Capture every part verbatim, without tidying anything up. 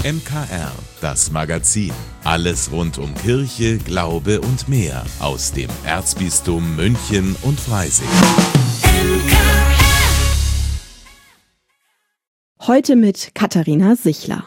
M K R, das Magazin. Alles rund um Kirche, Glaube und mehr aus dem Erzbistum München und Freising. Heute mit Katharina Sichler.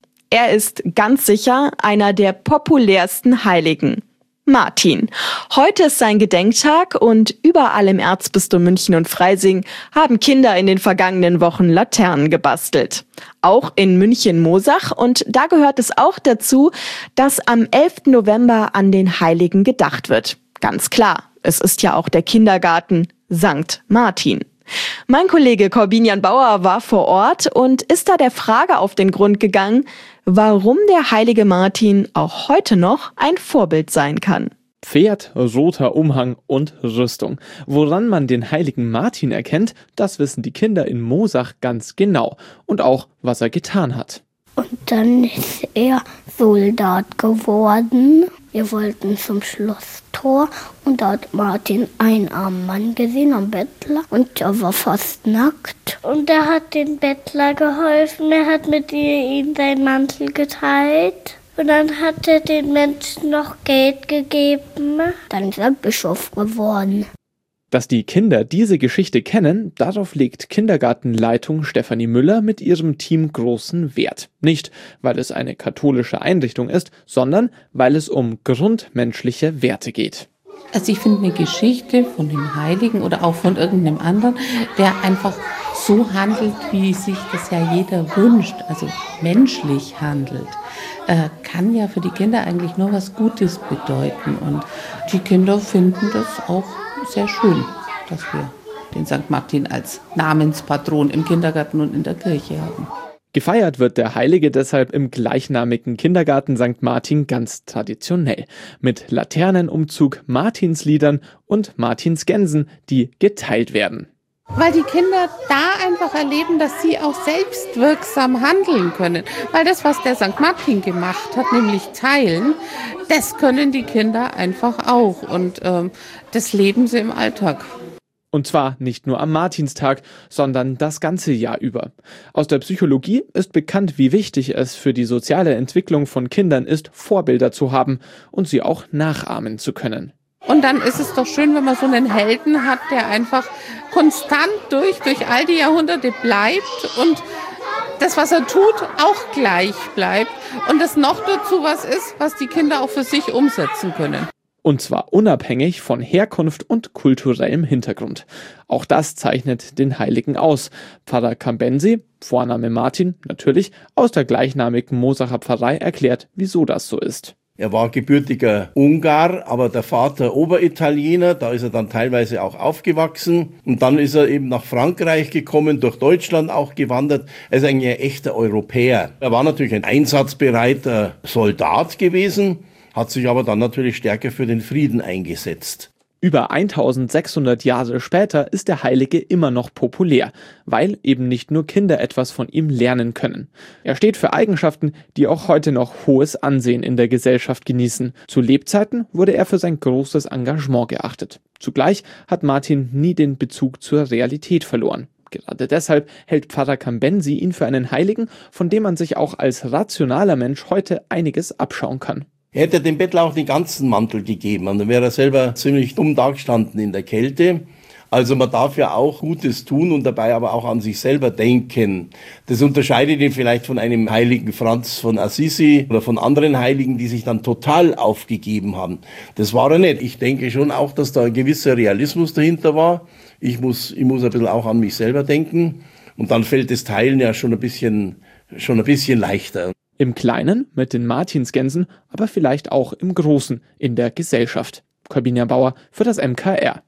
Er ist ganz sicher einer der populärsten Heiligen. Martin. Heute ist sein Gedenktag und überall im Erzbistum München und Freising haben Kinder in den vergangenen Wochen Laternen gebastelt. Auch in München-Mosach, und da gehört es auch dazu, dass am elften November an den Heiligen gedacht wird. Ganz klar, es ist ja auch der Kindergarten Sankt Martin. Mein Kollege Corbinian Bauer war vor Ort und ist da der Frage auf den Grund gegangen, warum der heilige Martin auch heute noch ein Vorbild sein kann. Pferd, roter Umhang und Rüstung. Woran man den heiligen Martin erkennt, das wissen die Kinder in Mosach ganz genau. Und auch, was er getan hat. Und dann ist er Soldat geworden. Wir wollten zum Schlosstor und da hat Martin einen armen Mann gesehen am Bettler und er war fast nackt. Und er hat den Bettler geholfen, er hat mit ihm seinen Mantel geteilt und dann hat er den Menschen noch Geld gegeben. Dann ist er Bischof geworden. Dass die Kinder diese Geschichte kennen, darauf legt Kindergartenleitung Stefanie Müller mit ihrem Team großen Wert. Nicht, weil es eine katholische Einrichtung ist, sondern weil es um grundmenschliche Werte geht. Also ich finde eine Geschichte von dem Heiligen oder auch von irgendeinem anderen, der einfach so handelt, wie sich das ja jeder wünscht, also menschlich handelt, äh, kann ja für die Kinder eigentlich nur was Gutes bedeuten. Und die Kinder finden das auch sehr schön, dass wir den Sankt Martin als Namenspatron im Kindergarten und in der Kirche haben. Gefeiert wird der Heilige deshalb im gleichnamigen Kindergarten Sankt Martin ganz traditionell. Mit Laternenumzug, Martinsliedern und Martinsgänsen, die geteilt werden. Weil die Kinder da einfach erleben, dass sie auch selbstwirksam handeln können. Weil das, was der Sankt Martin gemacht hat, nämlich teilen, das können die Kinder einfach auch. Und ähm, das leben sie im Alltag. Und zwar nicht nur am Martinstag, sondern das ganze Jahr über. Aus der Psychologie ist bekannt, wie wichtig es für die soziale Entwicklung von Kindern ist, Vorbilder zu haben und sie auch nachahmen zu können. Und dann ist es doch schön, wenn man so einen Helden hat, der einfach konstant durch, durch all die Jahrhunderte bleibt und das, was er tut, auch gleich bleibt. Und das noch dazu was ist, was die Kinder auch für sich umsetzen können. Und zwar unabhängig von Herkunft und kulturellem Hintergrund. Auch das zeichnet den Heiligen aus. Pfarrer Cambensi, Vorname Martin, natürlich, aus der gleichnamigen Mosacher Pfarrei erklärt, wieso das so ist. Er war gebürtiger Ungar, aber der Vater Oberitaliener, da ist er dann teilweise auch aufgewachsen. Und dann ist er eben nach Frankreich gekommen, durch Deutschland auch gewandert. Er ist eigentlich ein echter Europäer. Er war natürlich ein einsatzbereiter Soldat gewesen, hat sich aber dann natürlich stärker für den Frieden eingesetzt. Über eintausendsechshundert Jahre später ist der Heilige immer noch populär, weil eben nicht nur Kinder etwas von ihm lernen können. Er steht für Eigenschaften, die auch heute noch hohes Ansehen in der Gesellschaft genießen. Zu Lebzeiten wurde er für sein großes Engagement geachtet. Zugleich hat Martin nie den Bezug zur Realität verloren. Gerade deshalb hält Pfarrer Cambensi ihn für einen Heiligen, von dem man sich auch als rationaler Mensch heute einiges abschauen kann. Er hätte dem Bettler auch den ganzen Mantel gegeben und dann wäre er selber ziemlich dumm dagestanden in der Kälte. Also man darf ja auch Gutes tun und dabei aber auch an sich selber denken. Das unterscheidet ihn vielleicht von einem heiligen Franz von Assisi oder von anderen Heiligen, die sich dann total aufgegeben haben. Das war er nicht. Ich denke schon auch, dass da ein gewisser Realismus dahinter war. Ich muss, ich muss ein bisschen auch an mich selber denken und dann fällt das Teilen ja schon ein bisschen, schon ein bisschen leichter. Im Kleinen mit den Martinsgänsen, aber vielleicht auch im Großen in der Gesellschaft. Corbinian Bauer für das M K R.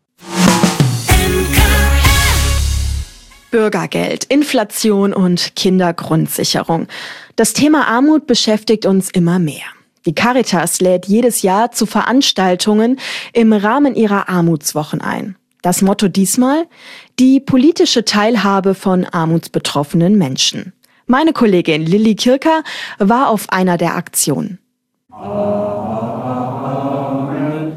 Bürgergeld, Inflation und Kindergrundsicherung. Das Thema Armut beschäftigt uns immer mehr. Die Caritas lädt jedes Jahr zu Veranstaltungen im Rahmen ihrer Armutswochen ein. Das Motto diesmal: die politische Teilhabe von armutsbetroffenen Menschen. Meine Kollegin Lilly Kirker war auf einer der Aktionen. Amen.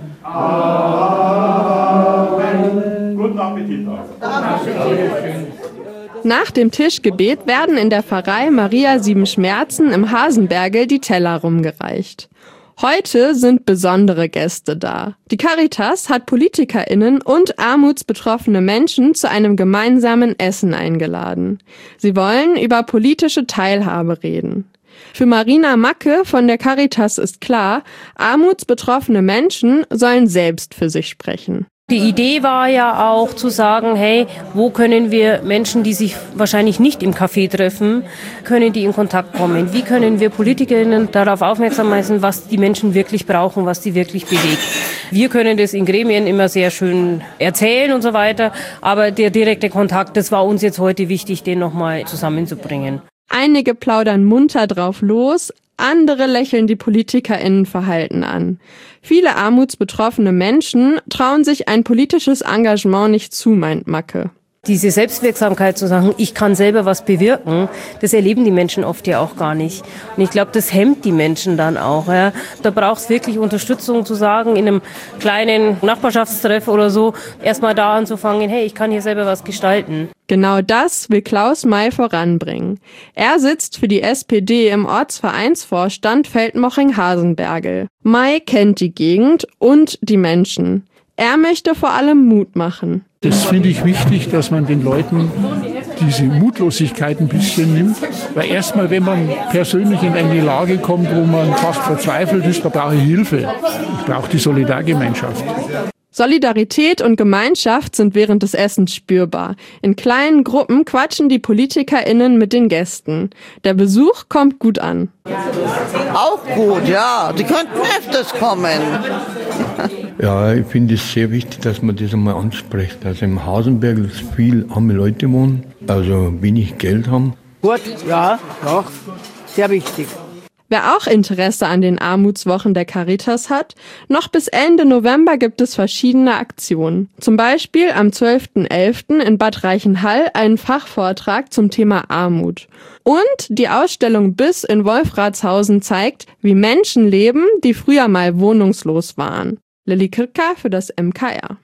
Amen. Guten Appetit. Nach dem Tischgebet werden in der Pfarrei Maria Sieben Schmerzen im Hasenbergl die Teller rumgereicht. Heute sind besondere Gäste da. Die Caritas hat PolitikerInnen und armutsbetroffene Menschen zu einem gemeinsamen Essen eingeladen. Sie wollen über politische Teilhabe reden. Für Marina Macke von der Caritas ist klar, armutsbetroffene Menschen sollen selbst für sich sprechen. Die Idee war ja auch zu sagen, hey, wo können wir Menschen, die sich wahrscheinlich nicht im Café treffen, können die in Kontakt kommen? Wie können wir PolitikerInnen darauf aufmerksam machen, was die Menschen wirklich brauchen, was die wirklich bewegt? Wir können das in Gremien immer sehr schön erzählen und so weiter, aber der direkte Kontakt, das war uns jetzt heute wichtig, den nochmal zusammenzubringen. Einige plaudern munter drauf los, andere lächeln die PolitikerInnen verhalten an. Viele armutsbetroffene Menschen trauen sich ein politisches Engagement nicht zu, meint Macke. Diese Selbstwirksamkeit zu sagen, ich kann selber was bewirken, das erleben die Menschen oft ja auch gar nicht. Und ich glaube, das hemmt die Menschen dann auch. Ja. Da braucht es wirklich Unterstützung zu sagen, in einem kleinen Nachbarschaftstreff oder so, erstmal da anzufangen, hey, ich kann hier selber was gestalten. Genau das will Klaus May voranbringen. Er sitzt für die S P D im Ortsvereinsvorstand Feldmoching-Hasenbergl. May kennt die Gegend und die Menschen. Er möchte vor allem Mut machen. Das finde ich wichtig, dass man den Leuten diese Mutlosigkeit ein bisschen nimmt. Weil erstmal, wenn man persönlich in eine Lage kommt, wo man fast verzweifelt ist, da brauche ich Hilfe. Ich brauche die Solidargemeinschaft. Solidarität und Gemeinschaft sind während des Essens spürbar. In kleinen Gruppen quatschen die PolitikerInnen mit den Gästen. Der Besuch kommt gut an. Auch gut, ja. Die könnten öfters kommen. Ja, ich finde es sehr wichtig, dass man das einmal anspricht. Also im Hasenbergl viel arme Leute wohnen, also wenig Geld haben. Gut, ja, doch, sehr wichtig. Wer auch Interesse an den Armutswochen der Caritas hat, noch bis Ende November gibt es verschiedene Aktionen. Zum Beispiel am zwölften elften in Bad Reichenhall einen Fachvortrag zum Thema Armut. Und die Ausstellung Biss in Wolfratshausen zeigt, wie Menschen leben, die früher mal wohnungslos waren. Lilly Kirka für das M K R.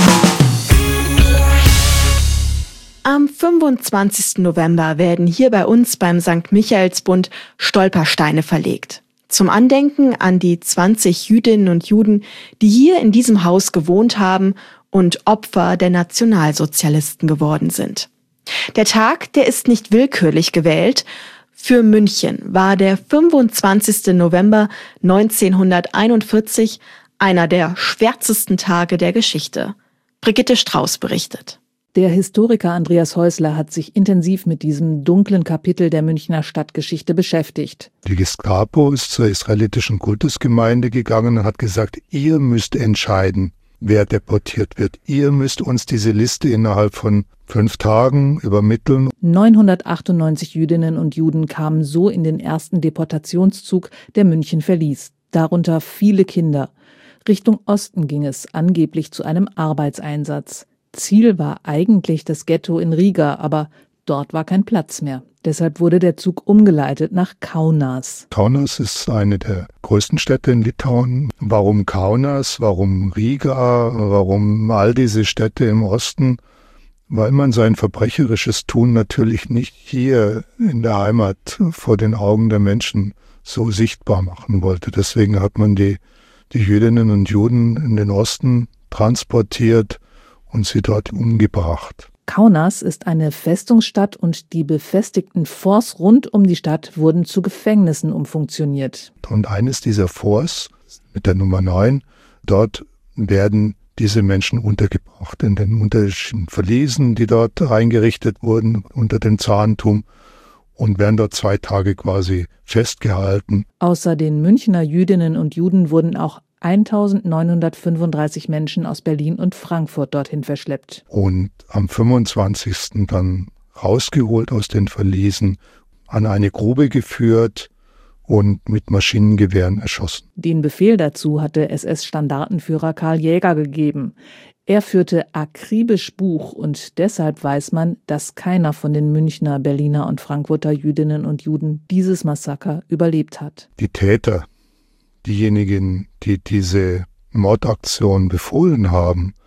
Am fünfundzwanzigsten November werden hier bei uns beim Sankt Michaelsbund Stolpersteine verlegt. Zum Andenken an die zwanzig Jüdinnen und Juden, die hier in diesem Haus gewohnt haben und Opfer der Nationalsozialisten geworden sind. Der Tag, der ist nicht willkürlich gewählt. Für München war der fünfundzwanzigsten November neunzehnhunderteinundvierzig einer der schwärzesten Tage der Geschichte. Brigitte Strauß berichtet. Der Historiker Andreas Häusler hat sich intensiv mit diesem dunklen Kapitel der Münchner Stadtgeschichte beschäftigt. Die Gestapo ist zur israelitischen Kultusgemeinde gegangen und hat gesagt, ihr müsst entscheiden, wer deportiert wird. Ihr müsst uns diese Liste innerhalb von fünf Tagen übermitteln. neunhundertachtundneunzig Jüdinnen und Juden kamen so in den ersten Deportationszug, der München verließ. Darunter viele Kinder. Richtung Osten ging es angeblich zu einem Arbeitseinsatz. Ziel war eigentlich das Ghetto in Riga, aber dort war kein Platz mehr. Deshalb wurde der Zug umgeleitet nach Kaunas. Kaunas ist eine der größten Städte in Litauen. Warum Kaunas? Warum Riga? Warum all diese Städte im Osten? Weil man sein verbrecherisches Tun natürlich nicht hier in der Heimat vor den Augen der Menschen so sichtbar machen wollte. Deswegen hat man die, die Jüdinnen und Juden in den Osten transportiert und sie dort umgebracht. Kaunas ist eine Festungsstadt und die befestigten Forts rund um die Stadt wurden zu Gefängnissen umfunktioniert. Und eines dieser Forts, mit der Nummer neun, dort werden diese Menschen untergebracht in den unterschiedlichen Verliesen, die dort eingerichtet wurden unter dem Zarentum und werden dort zwei Tage quasi festgehalten. Außer den Münchner Jüdinnen und Juden wurden auch eintausendneunhundertfünfunddreißig Menschen aus Berlin und Frankfurt dorthin verschleppt. Und am fünfundzwanzigsten dann rausgeholt aus den Verliesen, an eine Grube geführt und mit Maschinengewehren erschossen. Den Befehl dazu hatte S S-Standartenführer Karl Jäger gegeben. Er führte akribisch Buch und deshalb weiß man, dass keiner von den Münchner, Berliner und Frankfurter Jüdinnen und Juden dieses Massaker überlebt hat. Die Täter, diejenigen, die diese Mordaktion befohlen haben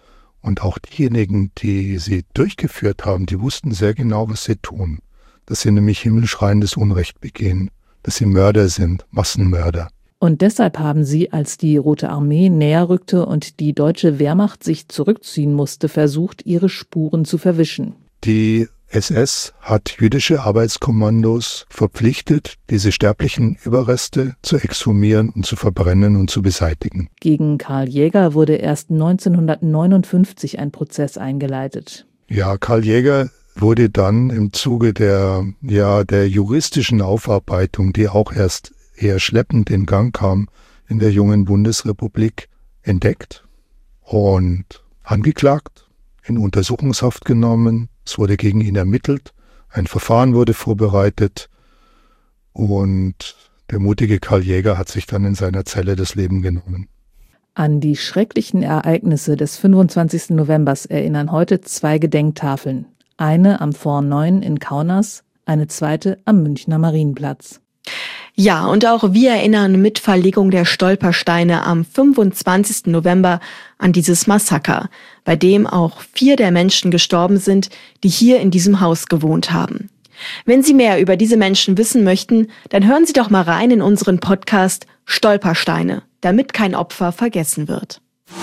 Und auch diejenigen, die sie durchgeführt haben, die wussten sehr genau, was sie tun. Dass sie nämlich himmelschreiendes Unrecht begehen, dass sie Mörder sind, Massenmörder. Und deshalb haben sie, als die Rote Armee näher rückte und die deutsche Wehrmacht sich zurückziehen musste, versucht, ihre Spuren zu verwischen. Die S S hat jüdische Arbeitskommandos verpflichtet, diese sterblichen Überreste zu exhumieren und zu verbrennen und zu beseitigen. Gegen Karl Jäger wurde erst neunzehnhundertneunundfünfzig ein Prozess eingeleitet. Ja, Karl Jäger wurde dann im Zuge der, ja, der juristischen Aufarbeitung, die auch erst eher schleppend in Gang kam in der jungen Bundesrepublik, entdeckt und angeklagt, in Untersuchungshaft genommen. Es wurde gegen ihn ermittelt, ein Verfahren wurde vorbereitet und der mutige Karl Jäger hat sich dann in seiner Zelle das Leben genommen. An die schrecklichen Ereignisse des fünfundzwanzigsten Novembers erinnern heute zwei Gedenktafeln. Eine am Fort Neun in Kaunas, eine zweite am Münchner Marienplatz. Ja, und auch wir erinnern mit Verlegung der Stolpersteine am fünfundzwanzigsten November an dieses Massaker, bei dem auch vier der Menschen gestorben sind, die hier in diesem Haus gewohnt haben. Wenn Sie mehr über diese Menschen wissen möchten, dann hören Sie doch mal rein in unseren Podcast Stolpersteine, damit kein Opfer vergessen wird.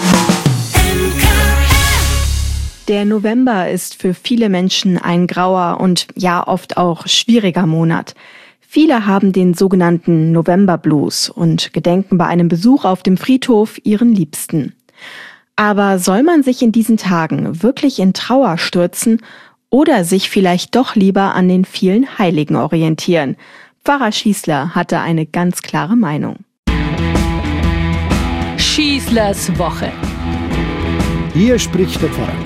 Der November ist für viele Menschen ein grauer und ja oft auch schwieriger Monat. Viele haben den sogenannten November-Blues und gedenken bei einem Besuch auf dem Friedhof ihren Liebsten. Aber soll man sich in diesen Tagen wirklich in Trauer stürzen oder sich vielleicht doch lieber an den vielen Heiligen orientieren? Pfarrer Schießler hatte eine ganz klare Meinung. Schießlers Woche. Hier spricht der Pfarrer.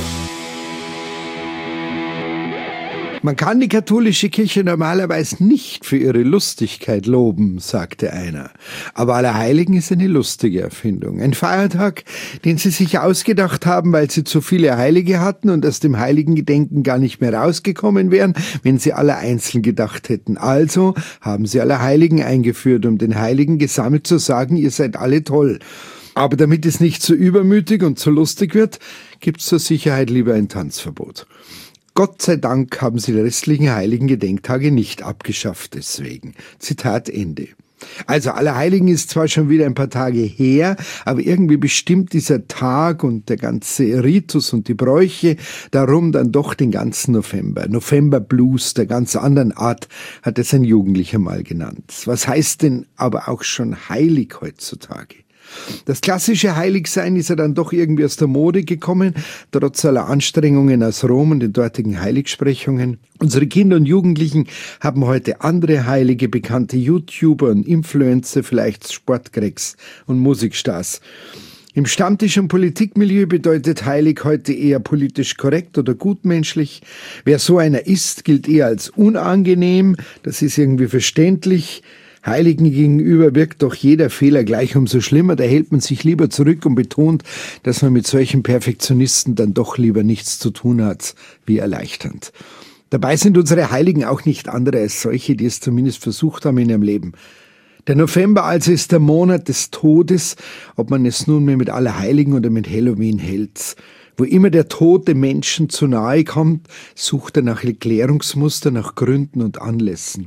Man kann die katholische Kirche normalerweise nicht für ihre Lustigkeit loben, sagte einer. Aber Allerheiligen ist eine lustige Erfindung. Ein Feiertag, den sie sich ausgedacht haben, weil sie zu viele Heilige hatten und aus dem Heiligengedenken gar nicht mehr rausgekommen wären, wenn sie alle einzeln gedacht hätten. Also haben sie Allerheiligen eingeführt, um den Heiligen gesammelt zu sagen, ihr seid alle toll. Aber damit es nicht zu übermütig und zu lustig wird, gibt's zur Sicherheit lieber ein Tanzverbot. Gott sei Dank haben sie die restlichen heiligen Gedenktage nicht abgeschafft deswegen. Zitat Ende. Also Allerheiligen ist zwar schon wieder ein paar Tage her, aber irgendwie bestimmt dieser Tag und der ganze Ritus und die Bräuche darum dann doch den ganzen November. November Blues der ganz anderen Art hat es ein Jugendlicher mal genannt. Was heißt denn aber auch schon heilig heutzutage? Das klassische Heiligsein ist ja dann doch irgendwie aus der Mode gekommen, trotz aller Anstrengungen aus Rom und den dortigen Heiligsprechungen. Unsere Kinder und Jugendlichen haben heute andere Heilige, bekannte YouTuber und Influencer, vielleicht Sportcracks und Musikstars. Im Stammtisch- und Politikmilieu bedeutet heilig heute eher politisch korrekt oder gutmenschlich. Wer so einer ist, gilt eher als unangenehm, das ist irgendwie verständlich. Heiligen gegenüber wirkt doch jeder Fehler gleich umso schlimmer, da hält man sich lieber zurück und betont, dass man mit solchen Perfektionisten dann doch lieber nichts zu tun hat, wie erleichternd. Dabei sind unsere Heiligen auch nicht andere als solche, die es zumindest versucht haben in ihrem Leben. Der November also ist der Monat des Todes, ob man es nunmehr mit Allerheiligen oder mit Halloween hält. Wo immer der Tod dem Menschen zu nahe kommt, sucht er nach Erklärungsmuster, nach Gründen und Anlässen.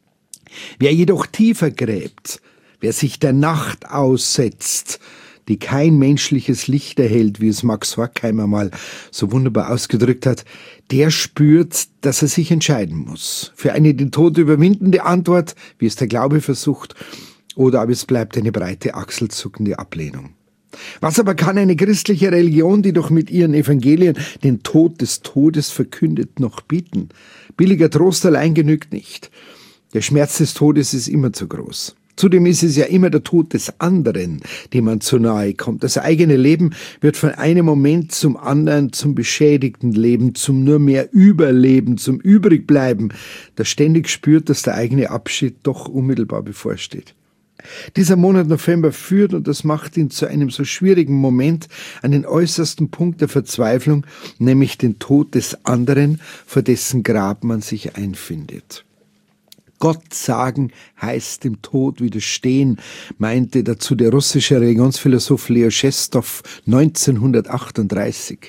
Wer jedoch tiefer gräbt, wer sich der Nacht aussetzt, die kein menschliches Licht erhält, wie es Max Horkheimer mal so wunderbar ausgedrückt hat, der spürt, dass er sich entscheiden muss. Für eine den Tod überwindende Antwort, wie es der Glaube versucht, oder aber es bleibt eine breite, achselzuckende Ablehnung. Was aber kann eine christliche Religion, die doch mit ihren Evangelien den Tod des Todes verkündet, noch bieten? Billiger Trost allein genügt nicht. Der Schmerz des Todes ist immer zu groß. Zudem ist es ja immer der Tod des anderen, dem man zu nahe kommt. Das eigene Leben wird von einem Moment zum anderen zum beschädigten Leben, zum nur mehr Überleben, zum Übrigbleiben, das ständig spürt, dass der eigene Abschied doch unmittelbar bevorsteht. Dieser Monat November führt, und das macht ihn zu einem so schwierigen Moment, an den äußersten Punkt der Verzweiflung, nämlich den Tod des anderen, vor dessen Grab man sich einfindet. Gott sagen heißt dem Tod widerstehen, meinte dazu der russische Religionsphilosoph Leo Schestow neunzehnhundertachtunddreißig.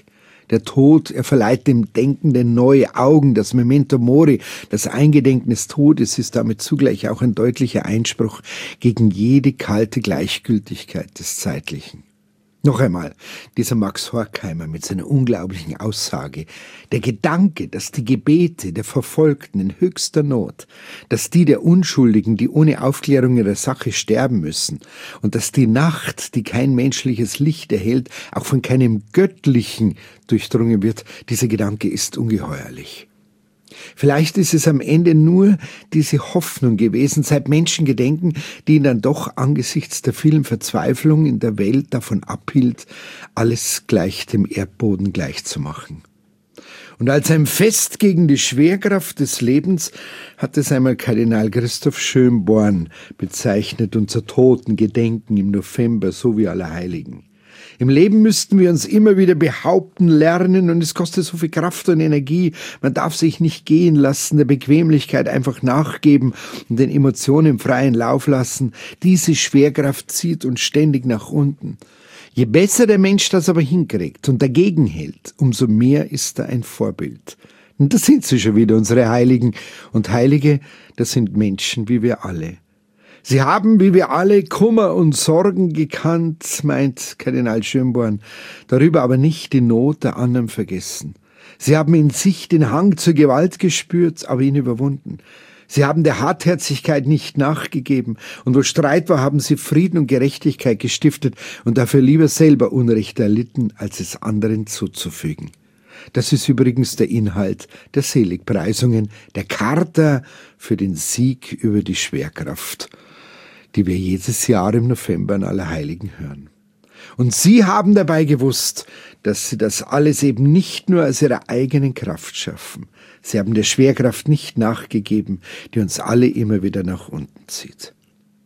Der Tod, er verleiht dem Denkenden neue Augen. Das Memento Mori, das Eingedenken des Todes, ist damit zugleich auch ein deutlicher Einspruch gegen jede kalte Gleichgültigkeit des Zeitlichen. Noch einmal, dieser Max Horkheimer mit seiner unglaublichen Aussage. Der Gedanke, dass die Gebete der Verfolgten in höchster Not, dass die der Unschuldigen, die ohne Aufklärung ihrer Sache sterben müssen, und dass die Nacht, die kein menschliches Licht erhält, auch von keinem Göttlichen durchdrungen wird, dieser Gedanke ist ungeheuerlich. Vielleicht ist es am Ende nur diese Hoffnung gewesen, seit Menschen gedenken, die ihn dann doch angesichts der vielen Verzweiflung in der Welt davon abhielt, alles gleich dem Erdboden gleichzumachen. Und als ein Fest gegen die Schwerkraft des Lebens hat es einmal Kardinal Christoph Schönborn bezeichnet, unser Totengedenken im November, so wie Allerheiligen. Im Leben müssten wir uns immer wieder behaupten lernen und es kostet so viel Kraft und Energie. Man darf sich nicht gehen lassen, der Bequemlichkeit einfach nachgeben und den Emotionen freien Lauf lassen. Diese Schwerkraft zieht uns ständig nach unten. Je besser der Mensch das aber hinkriegt und dagegen hält, umso mehr ist er ein Vorbild. Und das sind sie schon wieder, unsere Heiligen. Und Heilige, das sind Menschen wie wir alle. Sie haben, wie wir alle, Kummer und Sorgen gekannt, meint Kardinal Schönborn, darüber aber nicht die Not der anderen vergessen. Sie haben in sich den Hang zur Gewalt gespürt, aber ihn überwunden. Sie haben der Hartherzigkeit nicht nachgegeben, und wo Streit war, haben sie Frieden und Gerechtigkeit gestiftet und dafür lieber selber Unrecht erlitten, als es anderen zuzufügen. Das ist übrigens der Inhalt der Seligpreisungen, der Charta für den Sieg über die Schwerkraft, die wir jedes Jahr im November an Allerheiligen hören. Und sie haben dabei gewusst, dass sie das alles eben nicht nur aus ihrer eigenen Kraft schaffen. Sie haben der Schwerkraft nicht nachgegeben, die uns alle immer wieder nach unten zieht.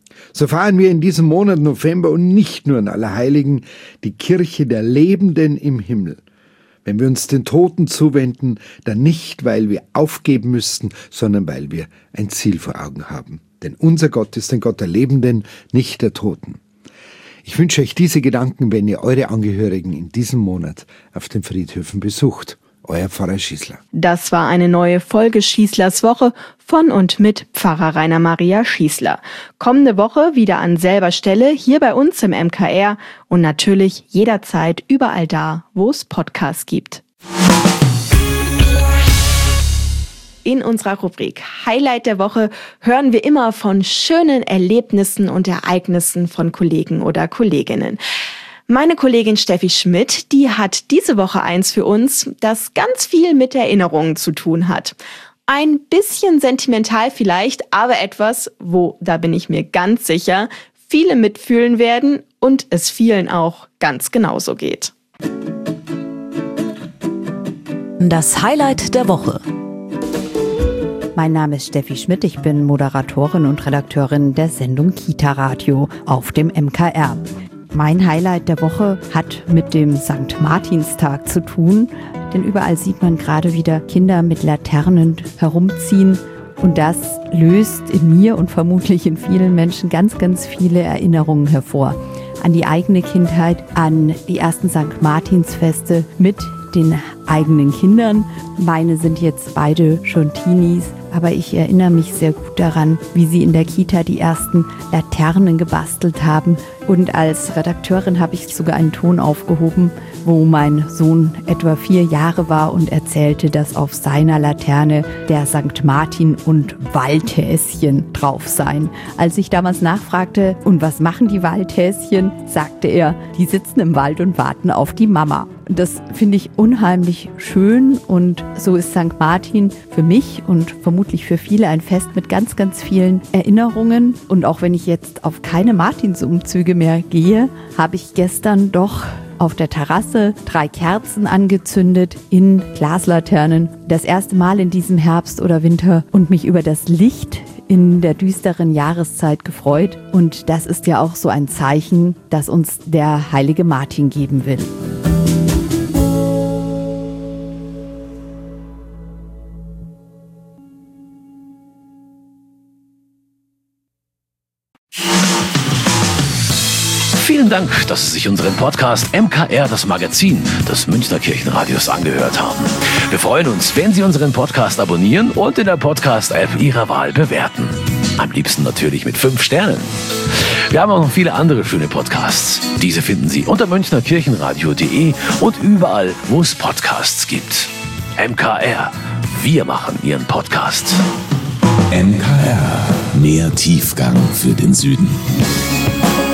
So feiern wir in diesem Monat November und nicht nur an Allerheiligen die Kirche der Lebenden im Himmel. Wenn wir uns den Toten zuwenden, dann nicht, weil wir aufgeben müssten, sondern weil wir ein Ziel vor Augen haben. Denn unser Gott ist ein Gott der Lebenden, nicht der Toten. Ich wünsche euch diese Gedanken, wenn ihr eure Angehörigen in diesem Monat auf den Friedhöfen besucht. Euer Pfarrer Schießler. Das war eine neue Folge Schießlers Woche von und mit Pfarrer Rainer Maria Schießler. Kommende Woche wieder an selber Stelle hier bei uns im M K R und natürlich jederzeit überall da, wo es Podcasts gibt. In unserer Rubrik Highlight der Woche hören wir immer von schönen Erlebnissen und Ereignissen von Kollegen oder Kolleginnen. Meine Kollegin Steffi Schmidt, die hat diese Woche eins für uns, das ganz viel mit Erinnerungen zu tun hat. Ein bisschen sentimental vielleicht, aber etwas, wo, da bin ich mir ganz sicher, viele mitfühlen werden und es vielen auch ganz genauso geht. Das Highlight der Woche. Mein Name ist Steffi Schmidt, ich bin Moderatorin und Redakteurin der Sendung Kita Radio auf dem M K R. Mein Highlight der Woche hat mit dem Sankt Martinstag zu tun, denn überall sieht man gerade wieder Kinder mit Laternen herumziehen und das löst in mir und vermutlich in vielen Menschen ganz, ganz viele Erinnerungen hervor. An die eigene Kindheit, an die ersten Sankt Martinsfeste mit den eigenen Kindern. Meine sind jetzt beide schon Teenies, aber ich erinnere mich sehr gut daran, wie sie in der Kita die ersten Laternen gebastelt haben. Und als Redakteurin habe ich sogar einen Ton aufgehoben, wo mein Sohn etwa vier Jahre war und erzählte, dass auf seiner Laterne der Sankt Martin und Waldhäschen drauf seien. Als ich damals nachfragte, und was machen die Waldhäschen, sagte er, die sitzen im Wald und warten auf die Mama. Das finde ich unheimlich schön und so ist Sankt Martin für mich und vermutlich für viele ein Fest mit ganz, ganz vielen Erinnerungen. Und auch wenn ich jetzt auf keine Martinsumzüge mehr gehe, habe ich gestern doch auf der Terrasse drei Kerzen angezündet in Glaslaternen. Das erste Mal in diesem Herbst oder Winter und mich über das Licht in der düsteren Jahreszeit gefreut. Und das ist ja auch so ein Zeichen, das uns der heilige Martin geben will. Vielen Dank, dass Sie sich unseren Podcast M K R, das Magazin des Münchner Kirchenradios, angehört haben. Wir freuen uns, wenn Sie unseren Podcast abonnieren und in der Podcast-App Ihrer Wahl bewerten. Am liebsten natürlich mit fünf Sternen. Wir haben auch noch viele andere schöne Podcasts. Diese finden Sie unter münchner kirchenradio punkt de und überall, wo es Podcasts gibt. M K R, wir machen Ihren Podcast. M K R, mehr Tiefgang für den Süden.